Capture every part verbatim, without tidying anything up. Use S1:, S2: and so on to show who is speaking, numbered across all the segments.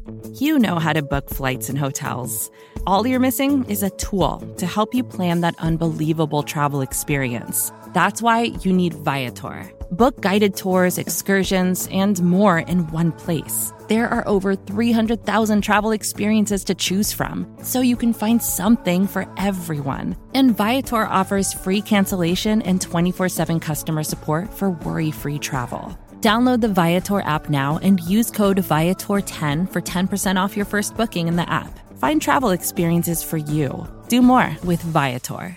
S1: You know how to book flights and hotels. All you're missing is a tool to help you plan that unbelievable travel experience. That's why you need Viator. Book guided tours, excursions, and more in one place. There are over three hundred thousand travel experiences to choose from, so you can find something for everyone. And Viator offers free cancellation and twenty-four seven customer support for worry-free travel. Download the Viator app now and use code Viator ten for ten percent off your first booking in the app. Find travel experiences for you. Do more with Viator.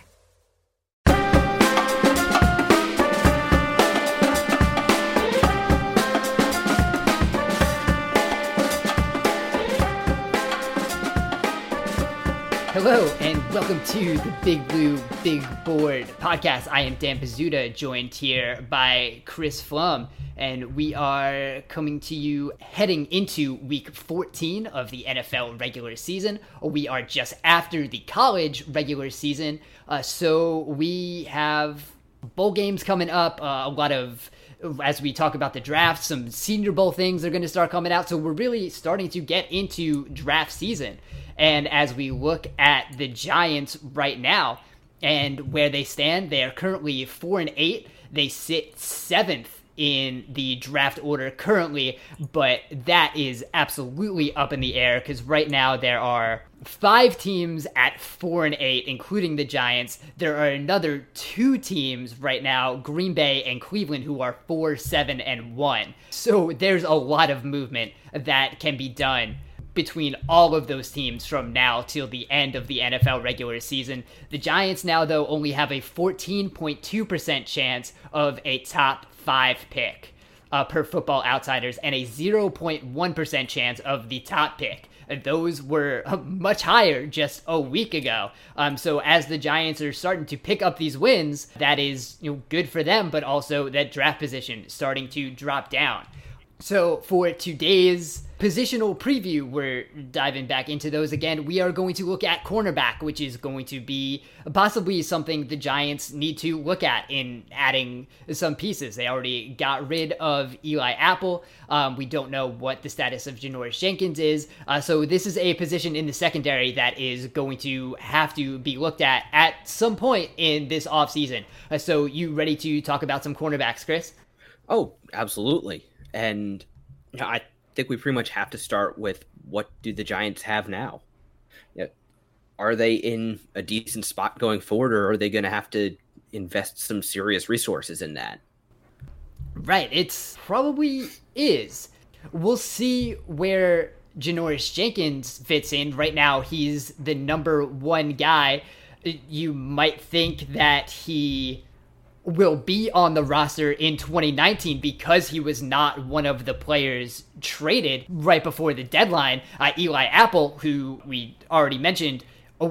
S2: Hello, and welcome to the Big Blue Big Board podcast. I am Dan Pizzuta, joined here by Chris Pflum, and we are coming to you heading into week fourteen of the N F L regular season. We are just after the college regular season, uh, so we have bowl games coming up, uh, a lot of, as we talk about the draft, some Senior Bowl things are going to start coming out, so we're really starting to get into draft season. And as we look at the Giants right now and where they stand, they are currently four and eight. They sit seventh in the draft order currently, but that is absolutely up in the air because right now there are five teams at four and eight, including the Giants. There are another two teams right now, Green Bay and Cleveland, who are four, seven, and one. So there's a lot of movement that can be done between all of those teams from now till the end of the N F L regular season. The Giants now, though, only have a fourteen point two percent chance of a top five pick uh, per Football Outsiders and a zero point one percent chance of the top pick. Those were much higher just a week ago. Um, so as the Giants are starting to pick up these wins, that is, you know, good for them, but also that draft position starting to drop down. So for today's positional preview, we're diving back into those again. We are going to look at cornerback, which is going to be possibly something the Giants need to look at in adding some pieces. They already got rid of Eli Apple. Um, we don't know what the status of Janoris Jenkins is. Uh, so this is a position in the secondary that is going to have to be looked at at some point in this offseason. Uh, so you ready to talk about some cornerbacks, Chris?
S3: Oh, absolutely. And you know, I think we pretty much have to start with, what do the Giants have now? You know, are they in a decent spot going forward, or are they going to have to invest some serious resources in that?
S2: Right, it's probably is. We'll see where Janoris Jenkins fits in. Right now, he's the number one guy. You might think that he will be on the roster in twenty nineteen because he was not one of the players traded right before the deadline. Uh, Eli Apple, who we already mentioned,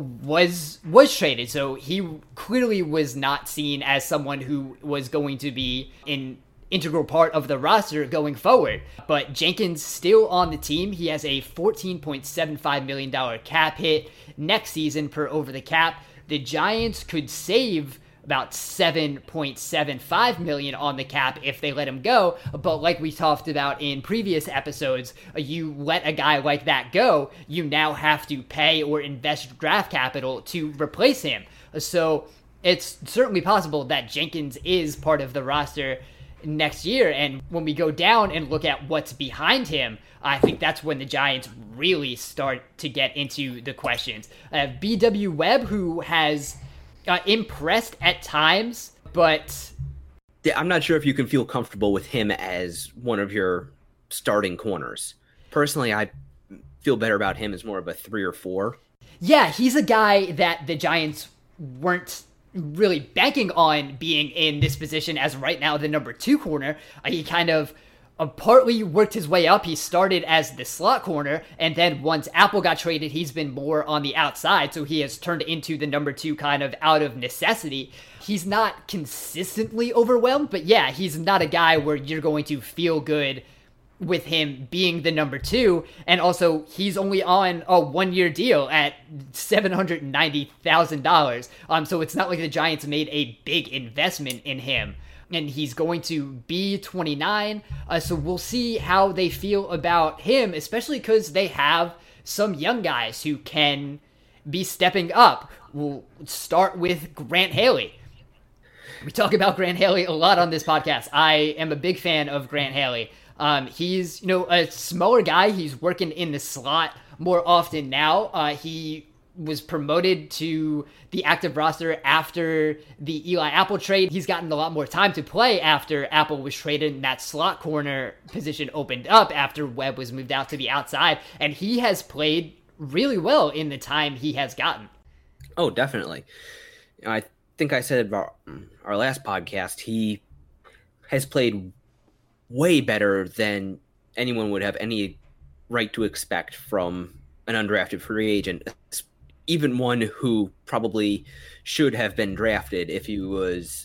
S2: was was traded, so he clearly was not seen as someone who was going to be an integral part of the roster going forward. But Jenkins still on the team. He has a fourteen point seven five million dollars cap hit next season per over the cap. The Giants could save about seven point seven five million dollars on the cap if they let him go. But like we talked about in previous episodes, you let a guy like that go, you now have to pay or invest draft capital to replace him. So it's certainly possible that Jenkins is part of the roster next year. And when we go down and look at what's behind him, I think that's when the Giants really start to get into the questions. Uh, B W Webb, who has Uh, impressed at times, but
S3: yeah, I'm not sure if you can feel comfortable with him as one of your starting corners. Personally, I feel better about him as more of a three or four.
S2: Yeah, he's a guy that the Giants weren't really banking on being in this position as right now the number two corner. Uh, he kind of Uh, partly worked his way up. He started as the slot corner, and then once Apple got traded, he's been more on the outside, so he has turned into the number two kind of out of necessity. He's not consistently overwhelmed, but yeah, he's not a guy where you're going to feel good with him being the number two, and also he's only on a one-year deal at seven hundred ninety thousand dollars, um, so it's not like the Giants made a big investment in him. and he's going to be twenty-nine. Uh, so we'll see how they feel about him, especially because they have some young guys who can be stepping up. We'll start with Grant Haley. We talk about Grant Haley a lot on this podcast. I am a big fan of Grant Haley. Um, he's, you know, a smaller guy. He's working in the slot more often now. Uh, he was promoted to the active roster after the Eli Apple trade. He's gotten a lot more time to play after Apple was traded and that slot corner position opened up after Webb was moved out to the outside. And he has played really well in the time he has gotten.
S3: Oh, definitely. I think I said about our last podcast, he has played way better than anyone would have any right to expect from an undrafted free agent, even one who probably should have been drafted if he was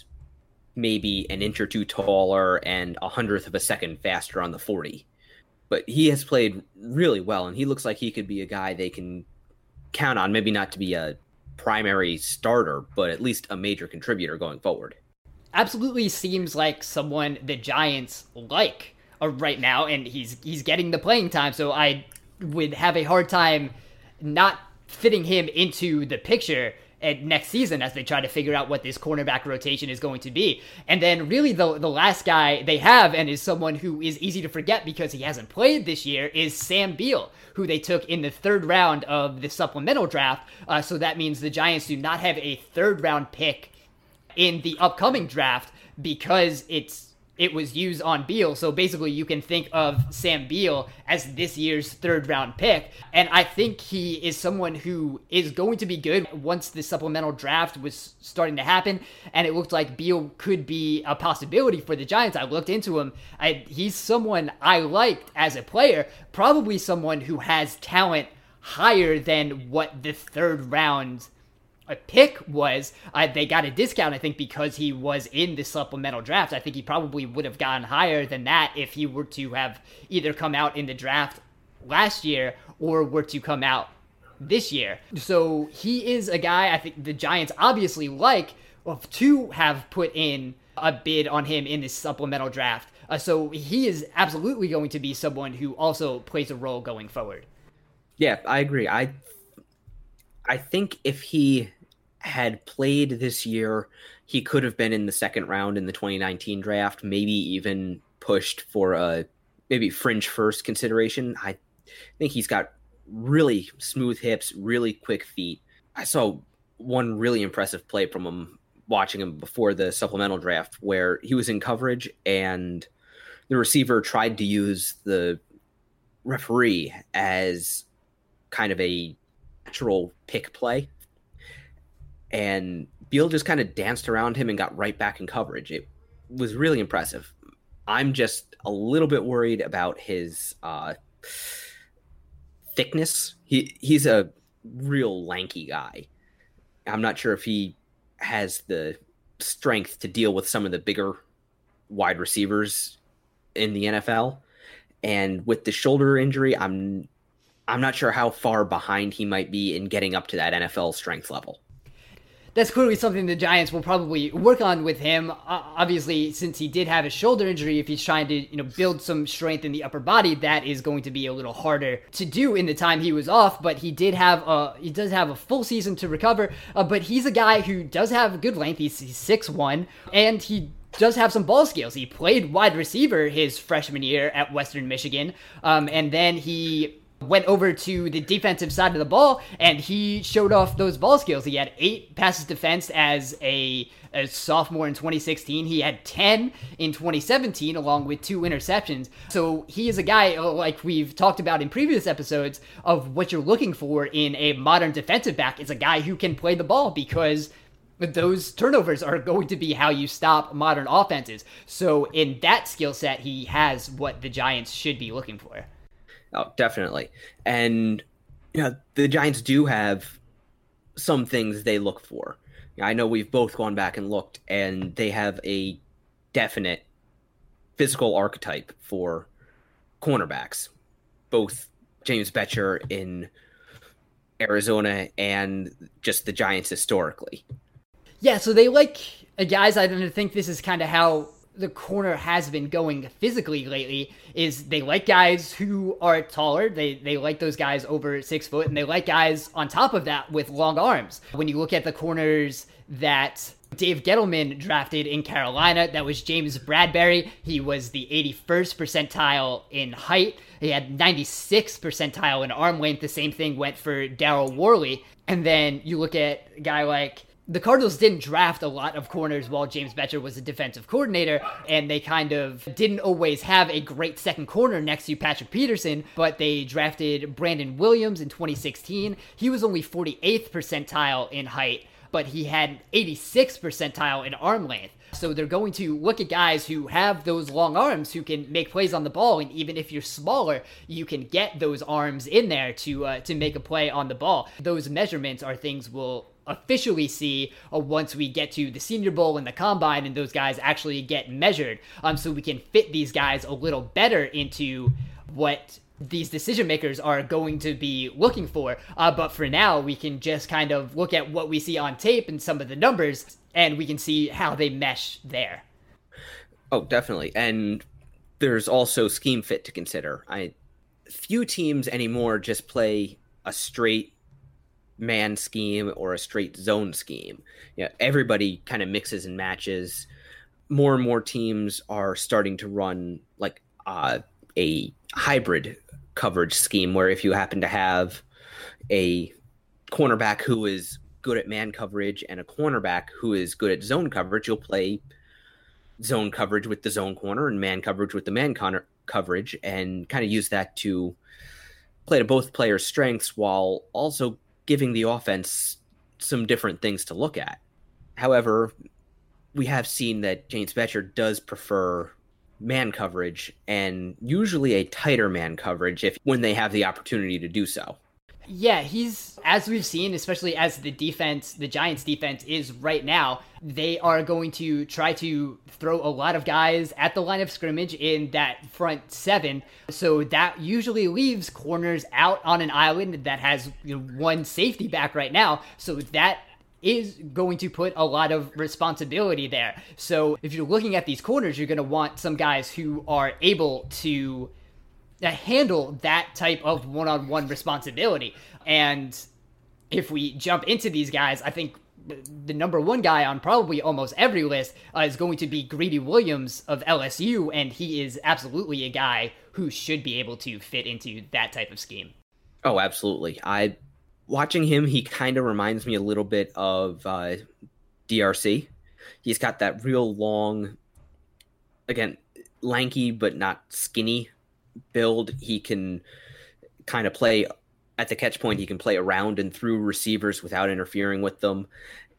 S3: maybe an inch or two taller and a hundredth of a second faster on the forty. But he has played really well, and he looks like he could be a guy they can count on, maybe not to be a primary starter, but at least a major contributor going forward.
S2: Absolutely seems like someone the Giants like uh, right now, and he's he's getting the playing time, so I would have a hard time not fitting him into the picture at next season as they try to figure out what this cornerback rotation is going to be. And then really the the last guy they have, and is someone who is easy to forget because he hasn't played this year, is Sam Beal, who they took in the third round of the supplemental draft. Uh, so that means the Giants do not have a third round pick in the upcoming draft because it's it was used on Beal. So basically you can think of Sam Beal as this year's third round pick. And I think he is someone who is going to be good once the supplemental draft was starting to happen. And it looked like Beal could be a possibility for the Giants. I looked into him. I, he's someone I liked as a player, probably someone who has talent higher than what the third round a pick was. Uh, they got a discount, I think, because he was in the supplemental draft. I think he probably would have gotten higher than that if he were to have either come out in the draft last year or were to come out this year. So he is a guy I think the Giants obviously like to have put in a bid on him in this supplemental draft. Uh, so he is absolutely going to be someone who also plays a role going forward.
S3: Yeah, I agree. I I think if he had played this year, he could have been in the second round in the twenty nineteen draft, maybe even pushed for a maybe fringe first consideration. I think he's got really smooth hips, really quick feet. I saw one really impressive play from him watching him before the supplemental draft where he was in coverage and the receiver tried to use the referee as kind of a natural pick play, and Beal just kind of danced around him and got right back in coverage. It was really impressive. I'm just a little bit worried about his uh, thickness. He he's a real lanky guy. I'm not sure if he has the strength to deal with some of the bigger wide receivers in the N F L. And with the shoulder injury, I'm I'm not sure how far behind he might be in getting up to that N F L strength level.
S2: That's clearly something the Giants will probably work on with him. Uh, obviously, since he did have a shoulder injury, if he's trying to, you know, build some strength in the upper body, that is going to be a little harder to do in the time he was off. But he did have a he does have a full season to recover. Uh, but he's a guy who does have good length. He's, he's six one, and he does have some ball skills. He played wide receiver his freshman year at Western Michigan, um, and then he went over to the defensive side of the ball, and he showed off those ball skills. He had eight passes defensed as a, a sophomore in twenty sixteen. He had ten in twenty seventeen, along with two interceptions. So he is a guy, like we've talked about in previous episodes, of what you're looking for in a modern defensive back is a guy who can play the ball, because those turnovers are going to be how you stop modern offenses. So in that skill set, he has what the Giants should be looking for.
S3: Oh, definitely. And you know, the Giants do have some things they look for. I know we've both gone back and looked, and they have a definite physical archetype for cornerbacks, both James Bettcher in Arizona and just the Giants historically.
S2: Yeah, so they like guys. I think this is kind of how the corner has been going physically lately is they like guys who are taller. They they like those guys over six foot, and they like guys on top of that with long arms. When you look at the corners that Dave Gettleman drafted in Carolina, that was James Bradbury. He was the eighty-first percentile in height. He had ninety-sixth percentile in arm length. The same thing went for Daryl Worley. And then you look at a guy like, the Cardinals didn't draft a lot of corners while James Bettcher was a defensive coordinator, and they kind of didn't always have a great second corner next to Patrick Peterson, but they drafted Brandon Williams in twenty sixteen. He was only forty-eighth percentile in height, but he had eighty-sixth percentile in arm length. So they're going to look at guys who have those long arms who can make plays on the ball, and even if you're smaller, you can get those arms in there to uh, to make a play on the ball. Those measurements are things we'll officially see uh, once we get to the Senior Bowl and the Combine, and those guys actually get measured, um, so we can fit these guys a little better into what these decision makers are going to be looking for. Uh, but for now, we can just kind of look at what we see on tape and some of the numbers, and we can see how they mesh there.
S3: Oh, definitely. And there's also scheme fit to consider. I few teams anymore just play a straight man scheme or a straight zone scheme. Yeah, everybody kind of mixes and matches. More and more teams are starting to run like uh, a hybrid coverage scheme, where if you happen to have a cornerback who is good at man coverage and a cornerback who is good at zone coverage, you'll play zone coverage with the zone corner and man coverage with the man corner coverage, and kind of use that to play to both players' strengths while also giving the offense some different things to look at. However, we have seen that James Bettcher does prefer man coverage, and usually a tighter man coverage if when they have the opportunity to do so.
S2: Yeah, he's, as we've seen, especially as the defense, the Giants defense is right now, they are going to try to throw a lot of guys at the line of scrimmage in that front seven. So that usually leaves corners out on an island that has, you know, one safety back right now. So that is going to put a lot of responsibility there. So if you're looking at these corners, you're going to want some guys who are able to to handle that type of one-on-one responsibility. And if we jump into these guys, I think the number one guy on probably almost every list uh, is going to be Greedy Williams of L S U, and he is absolutely a guy who should be able to fit into that type of scheme.
S3: Oh, absolutely. I watching him, he kind of reminds me a little bit of uh, D R C. He's got that real long, again, lanky but not skinny build. He can kind of play at the catch point. He can play around and through receivers without interfering with them.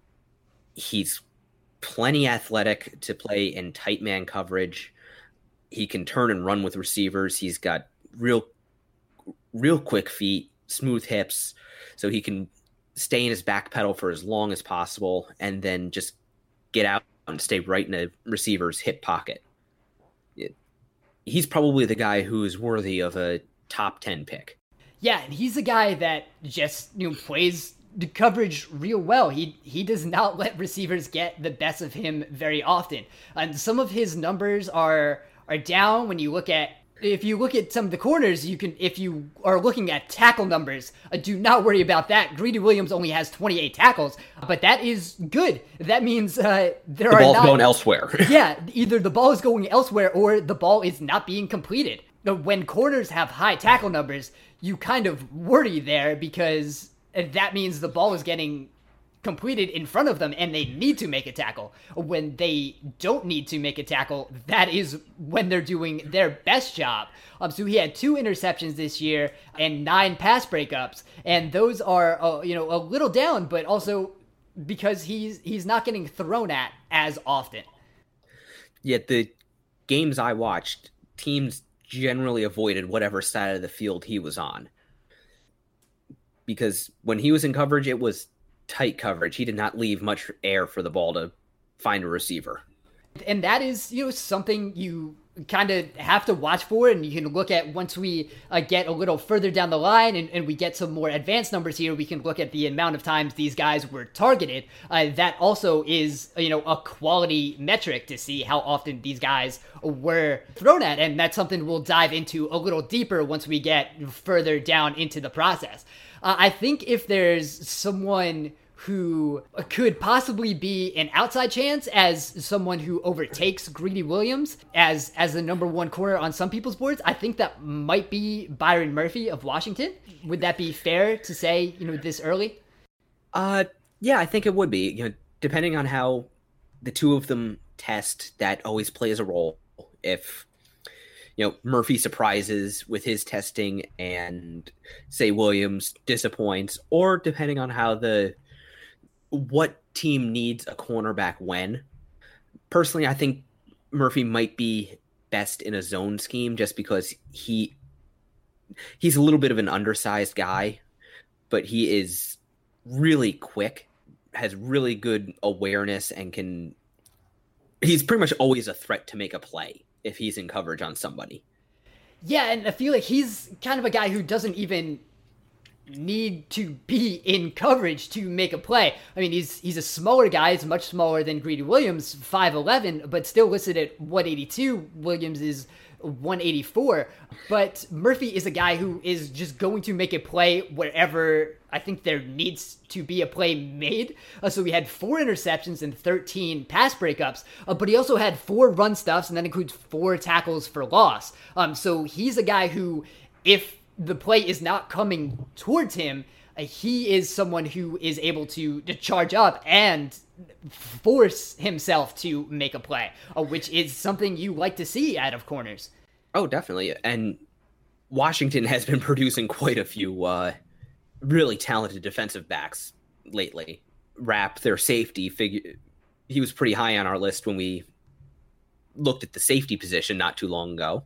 S3: He's plenty athletic to play in tight man coverage. He can turn and run with receivers. He's got real, real quick feet, smooth hips, so he can stay in his back pedal for as long as possible and then just get out and stay right in a receiver's hip pocket. It, he's probably the guy who is worthy of a top ten pick.
S2: Yeah, and he's a guy that just, you know, plays the coverage real well. He he does not let receivers get the best of him very often. And some of his numbers are are down when you look at, if you look at some of the corners, you can, if you are looking at tackle numbers, uh, do not worry about that. Greedy Williams only has twenty-eight tackles, but that is good. That means uh, there
S3: the
S2: are
S3: ball's
S2: not,
S3: going elsewhere.
S2: Yeah, either the ball is going elsewhere or the ball is not being completed. When corners have high tackle numbers, you kind of worry there because that means the ball is getting completed in front of them and they need to make a tackle. When they don't need to make a tackle, that is when they're doing their best job. Um, so he had two interceptions this year and nine pass breakups, and those are uh, you know a little down, but also because he's he's not getting thrown at as often.
S3: Yet the games I watched, teams generally avoided whatever side of the field he was on, because when he was in coverage, it was tight coverage. He did not leave much air for the ball to find a receiver.
S2: And that is, you know, something you kind of have to watch for, and you can look at once we uh, get a little further down the line and, and we get some more advanced numbers here, we can look at the amount of times these guys were targeted. Uh, that also is, you know, a quality metric to see how often these guys were thrown at, and that's something we'll dive into a little deeper once we get further down into the process. Uh, I think if there's someone who could possibly be an outside chance as someone who overtakes Greedy Williams as as the number one corner on some people's boards, I think that might be Byron Murphy of Washington. Would that be fair to say, you know, this early?
S3: Uh, yeah, I think it would be. You know, depending on how the two of them test, that always plays a role. If, you know, Murphy surprises with his testing and, say, Williams disappoints, or depending on how the what team needs a cornerback when. Personally, I think Murphy might be best in a zone scheme just because he he's a little bit of an undersized guy, but he is really quick, has really good awareness, and can he's pretty much always a threat to make a play if he's in coverage on somebody.
S2: Yeah, and I feel like he's kind of a guy who doesn't even need to be in coverage to make a play. I mean, he's he's a smaller guy. He's much smaller than Greedy Williams, five eleven, but still listed at one eighty-two. Williams is one eighty-four. But Murphy is a guy who is just going to make a play wherever I think there needs to be a play made. Uh, so we had four interceptions and thirteen pass breakups, uh, but he also had four run stuffs, and that includes four tackles for loss. Um, so he's a guy who, if the play is not coming towards him, uh, he is someone who is able to, to charge up and force himself to make a play, uh, which is something you like to see out of corners.
S3: Oh, definitely. And Washington has been producing quite a few uh, really talented defensive backs lately. Rapp, their safety, figure he was pretty high on our list when we looked at the safety position not too long ago.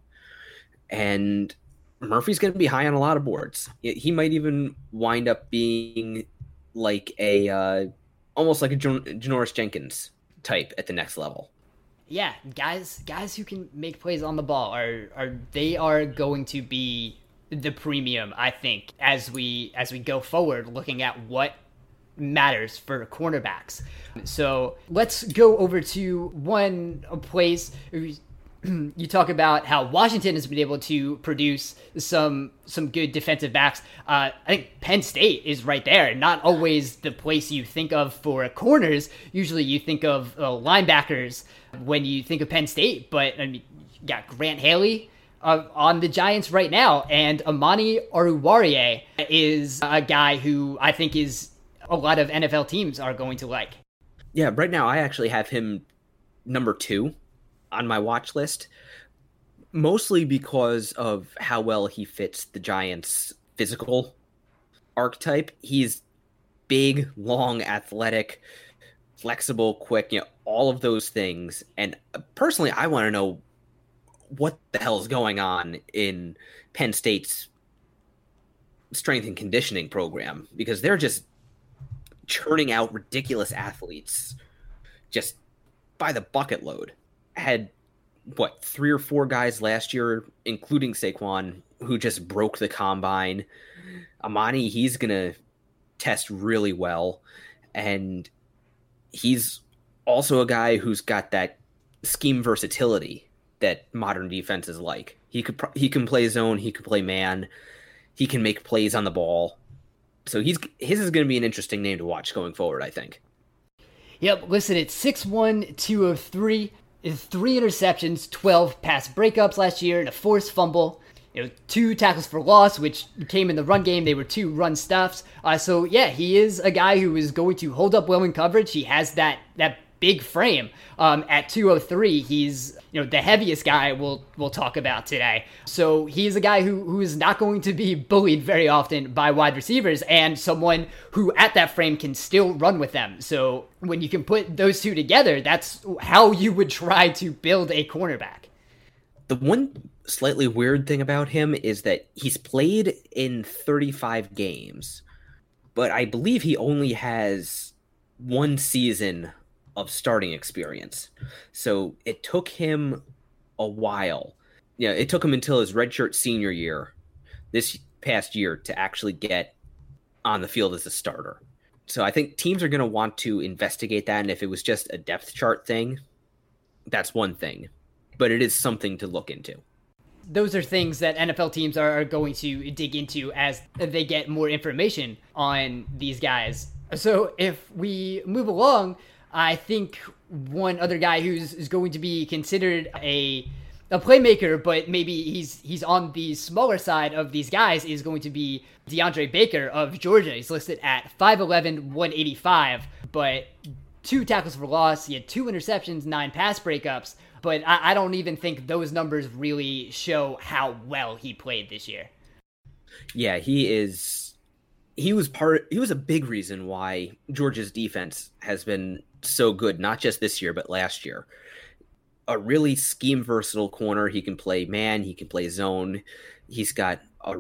S3: And Murphy's going to be high on a lot of boards. He might even wind up being like a, uh, almost like a Jan- Janoris Jenkins type at the next level.
S2: Yeah, guys, guys who can make plays on the ball are are they are going to be the premium, I think, as we as we go forward, looking at what matters for cornerbacks. So let's go over to one place. You talk about how Washington has been able to produce some some good defensive backs. Uh, I think Penn State is right there. Not always the place you think of for corners. Usually you think of uh, linebackers when you think of Penn State. But I mean, you got Grant Haley uh, on the Giants right now. And Amani Oruwariye is a guy who I think is a lot of N F L teams are going to like.
S3: Yeah, right now I actually have him number two on my watch list, mostly because of how well he fits the Giants' physical archetype. He's big, long, athletic, flexible, quick, you know, all of those things. And personally, I want to know what the hell is going on in Penn State's strength and conditioning program, because they're just churning out ridiculous athletes just by the bucket load. Had, what, three or four guys last year, including Saquon, who just broke the combine. Amani, he's going to test really well. And he's also a guy who's got that scheme versatility that modern defenses like. He could he can play zone, he can play man, he can make plays on the ball. So he's his is going to be an interesting name to watch going forward, I think.
S2: Yep, listen, it's six one, two oh three. Three interceptions, twelve pass breakups last year, and a forced fumble. You know, two tackles for loss, which came in the run game. They were two run stuffs. Uh, so yeah, he is a guy who is going to hold up well in coverage. He has that that big frame. Um, at two oh three, he's, you know, the heaviest guy we'll we'll talk about today. So he's a guy who who is not going to be bullied very often by wide receivers, and someone who at that frame can still run with them. So when you can put those two together, that's how you would try to build a cornerback.
S3: The one slightly weird thing about him is that he's played in thirty-five games, but I believe he only has one season of starting experience. So it took him a while. You know, it took him until his redshirt senior year, this past year, to actually get on the field as a starter. So I think teams are going to want to investigate that. And if it was just a depth chart thing, that's one thing. But it is something to look into.
S2: Those are things that N F L teams are going to dig into as they get more information on these guys. So if we move along, I think one other guy who's is going to be considered a a playmaker, but maybe he's he's on the smaller side of these guys, is going to be DeAndre Baker of Georgia. He's listed at five eleven, one eighty-five, but two tackles for loss. He had two interceptions, nine pass breakups. But I, I don't even think those numbers really show how well he played this year.
S3: Yeah, he is. He was part. He was a big reason why Georgia's defense has been so good, not just this year, but last year. A really scheme versatile corner. He can play man. He can play zone. He's got a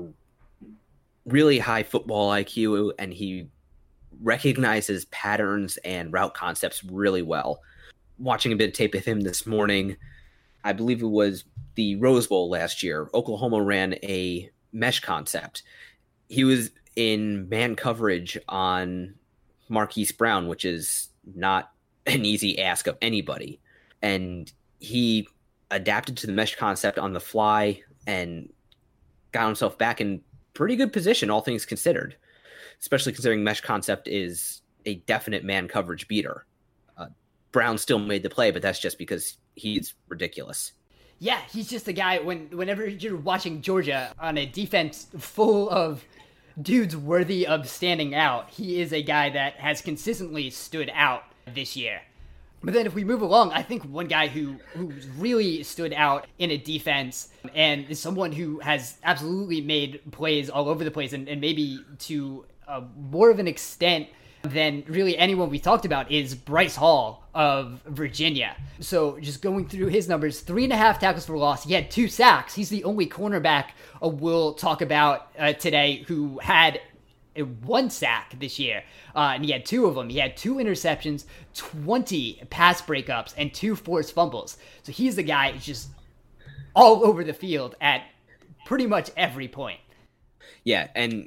S3: really high football I Q, and he recognizes patterns and route concepts really well. Watching a bit of tape of him this morning, I believe it was the Rose Bowl last year. Oklahoma ran a mesh concept. He was in man coverage on Marquise Brown, which is not an easy ask of anybody. And he adapted to the mesh concept on the fly and got himself back in pretty good position, all things considered, especially considering mesh concept is a definite man coverage beater. Uh, Brown still made the play, but that's just because he's ridiculous.
S2: Yeah, he's just a guy, when whenever you're watching Georgia on a defense full of dudes worthy of standing out, he is a guy that has consistently stood out this year. But then if we move along, I think one guy who, who really stood out in a defense and is someone who has absolutely made plays all over the place and, and maybe to uh, more of an extent than really anyone we talked about is Bryce Hall of Virginia. So just going through his numbers, three and a half tackles for loss. He had two sacks. He's the only cornerback uh, we'll talk about uh, today who had a one sack this year. Uh, and he had two of them. He had two interceptions, twenty pass breakups, and two forced fumbles. So he's the guy who's just all over the field at pretty much every point.
S3: Yeah, and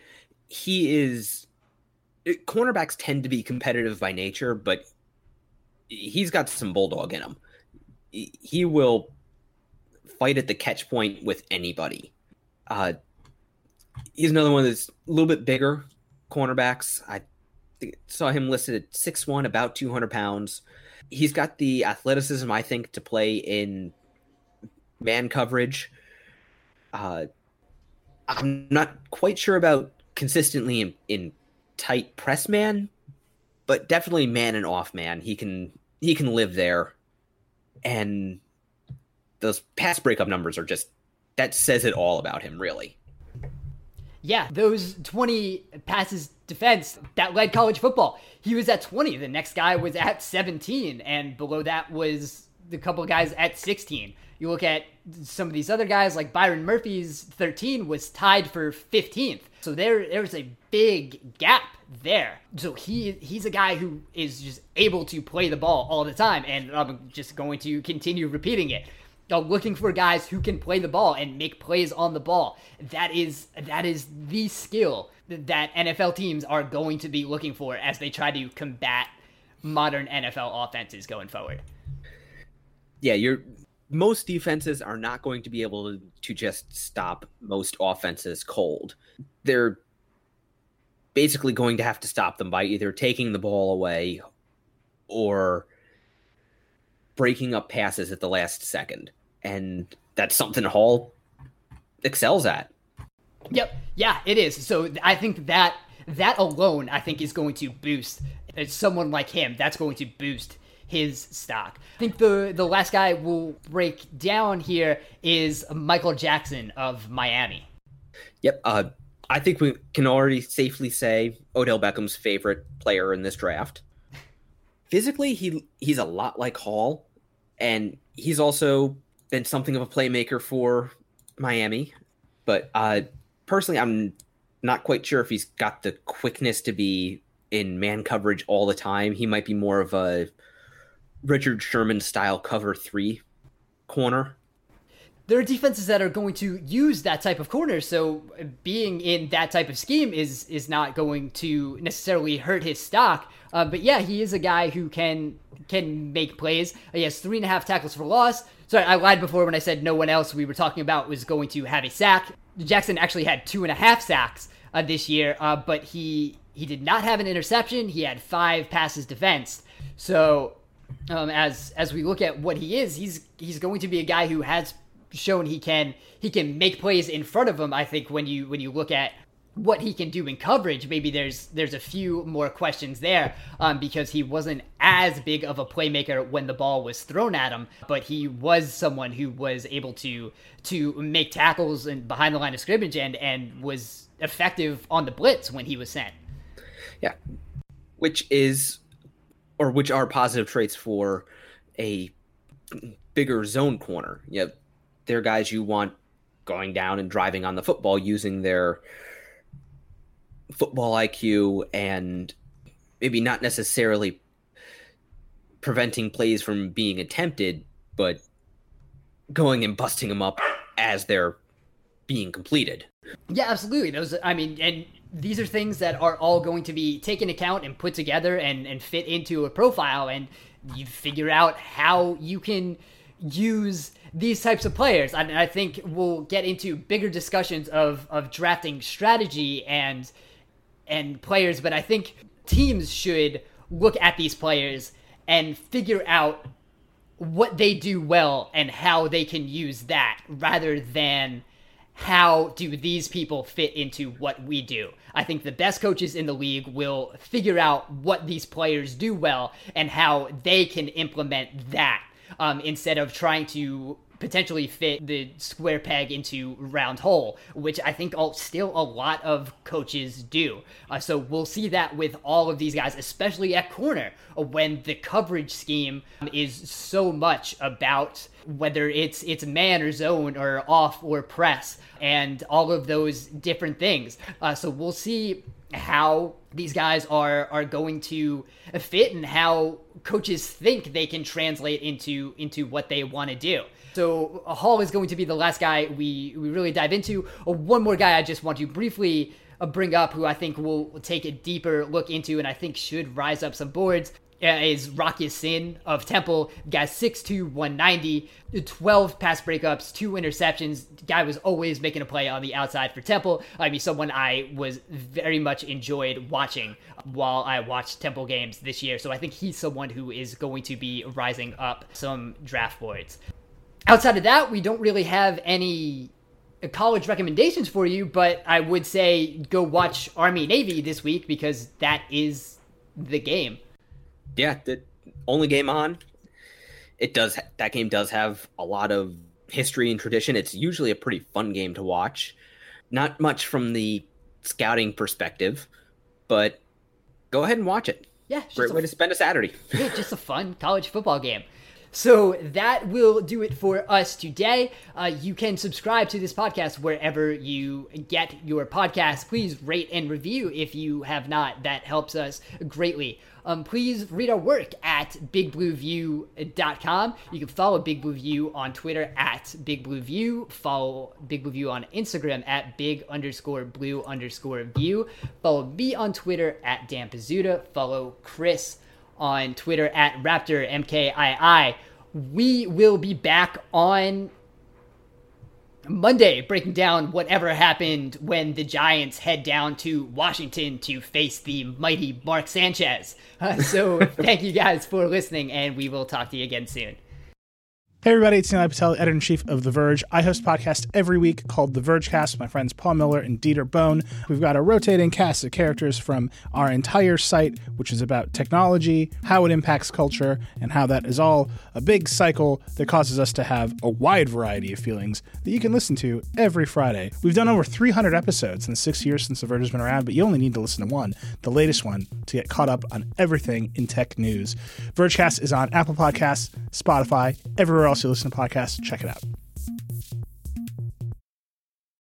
S3: he is... Cornerbacks tend to be competitive by nature, but he's got some bulldog in him. He will fight at the catch point with anybody. Uh, he's another one that's a little bit bigger cornerbacks. I saw him listed at six one, about two hundred pounds. He's got the athleticism, I think, to play in man coverage. Uh, I'm not quite sure about consistently in, in tight press man, but definitely man and off man. He can he can live there. And those pass breakup numbers are just, that says it all about him, really.
S2: Yeah, those twenty passes defense, that led college football. He was at twenty. The next guy was at seventeen. And below that was the couple of guys at sixteen. You look at some of these other guys, like Byron Murphy's thirteen was tied for fifteenth. So there, there's a big gap there. So he he's a guy who is just able to play the ball all the time. And I'm just going to continue repeating it. Uh, looking for guys who can play the ball and make plays on the ball. That is that is the skill that N F L teams are going to be looking for as they try to combat modern N F L offenses going forward.
S3: Yeah, you're most defenses are not going to be able to, to just stop most offenses cold. They're basically going to have to stop them by either taking the ball away or breaking up passes at the last second. And that's something Hall excels at. Yep.
S2: Yeah, it is. So I think that that alone, I think, is going to boost someone like him. That's going to boost his stock. I think the, the last guy we'll break down here is Michael Jackson of Miami.
S3: Yep. Uh, I think we can already safely say Odell Beckham's favorite player in this draft. Physically, he he's a lot like Hall, and he's also been something of a playmaker for Miami. But uh, personally, I'm not quite sure if he's got the quickness to be in man coverage all the time. He might be more of a Richard Sherman style cover three corner.
S2: there are defenses that are going to use that type of corner. So being in that type of scheme is is not going to necessarily hurt his stock. Uh, but yeah, he is a guy who can can make plays. He has three and a half tackles for loss. Sorry, I lied before when I said no one else we were talking about was going to have a sack. Jackson actually had two and a half sacks uh, this year, uh, but he he did not have an interception. He had five passes defensed. So um, as as we look at what he is, he's he's going to be a guy who has shown he can he can make plays in front of him. I think when you when you look at what he can do in coverage, maybe there's there's a few more questions there um, because he wasn't as big of a playmaker when the ball was thrown at him, but he was someone who was able to to make tackles and behind the line of scrimmage and and was effective on the blitz when he was sent.
S3: Yeah, which is or which are positive traits for a bigger zone corner. Yeah, they're guys you want going down and driving on the football using their football I Q and maybe not necessarily preventing plays from being attempted, but going and busting them up as they're being completed.
S2: Yeah, absolutely. Those, I mean, and these are things that are all going to be taken account and put together and, and fit into a profile, and you figure out how you can use these types of players. And I think we'll get into bigger discussions of, of drafting strategy and and players, but I think teams should look at these players and figure out what they do well and how they can use that rather than how do these people fit into what we do. I think the best coaches in the league will figure out what these players do well and how they can implement that um, instead of trying to potentially fit the square peg into round hole, which I think all, still a lot of coaches do. Uh, so we'll see that with all of these guys, especially at corner, when the coverage scheme is so much about whether it's it's man or zone or off or press and all of those different things. Uh, so we'll see how these guys are are going to fit and how coaches think they can translate into into what they want to do. So Hall is going to be the last guy we, we really dive into. Uh, one more guy I just want to briefly uh, bring up who I think we'll take a deeper look into and I think should rise up some boards uh, is Rock Ya-Sin of Temple. Guy's six two, one ninety, twelve pass breakups, two interceptions. Guy was always making a play on the outside for Temple. I mean, someone I was very much enjoyed watching while I watched Temple games this year. So I think he's someone who is going to be rising up some draft boards. Outside of that, we don't really have any college recommendations for you, but I would say go watch Army-Navy this week because that is the game.
S3: Yeah, the only game on. It does. That game does have a lot of history and tradition. It's usually a pretty fun game to watch. Not much from the scouting perspective, but go ahead and watch it.
S2: Yeah.
S3: Great way a, to spend a Saturday.
S2: Yeah, just a fun college football game. So that will do it for us today. Uh, you can subscribe to this podcast wherever you get your podcasts. Please rate and review if you have not. That helps us greatly. Um, please read our work at big blue view dot com. You can follow Big Blue View on Twitter at Big Blue View. Follow Big Blue View on Instagram at big underscore blue underscore view. Follow me on Twitter at Dan Pizzuta. Follow Chris on Twitter at Raptor M K I I. We will be back on Monday breaking down whatever happened when the Giants head down to Washington to face the mighty Mark Sanchez. Uh, so thank you guys for listening, and we will talk to you again soon.
S4: Hey everybody, it's Nilay Patel, editor-in-chief of The Verge. I host a podcast every week called The Vergecast with my friends Paul Miller and Dieter Bohn. We've got a rotating cast of characters from our entire site, which is about technology, how it impacts culture, and how that is all a big cycle that causes us to have a wide variety of feelings that you can listen to every Friday. We've done over three hundred episodes in the six years since The Verge has been around, but you only need to listen to one, the latest one, to get caught up on everything in tech news. Vergecast is on Apple Podcasts, Spotify, everywhere else you listen to podcasts. Check it out.